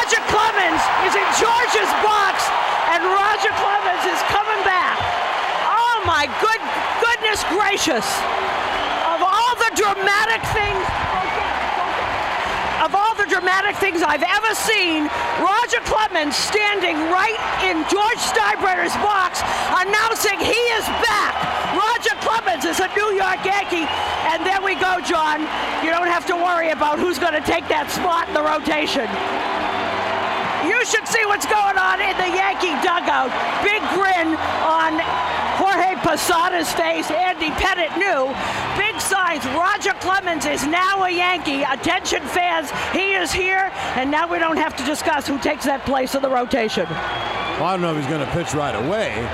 Roger Clemens is in George's box, and Roger Clemens is coming back. Oh my goodness gracious. Of all the dramatic things I've ever seen, Roger Clemens standing right in George Steinbrenner's box announcing he is back. Roger Clemens is a New York Yankee. And there we go, John. You don't have to worry about who's going to take that spot in the rotation. You should see what's going on in the Yankee dugout. Big grin on Jorge Posada's face. Andy Pettitte knew. Big signs. Roger Clemens is now a Yankee. Attention fans, he is here. And now we don't have to discuss who takes that place in the rotation. Well, I don't know if he's going to pitch right away.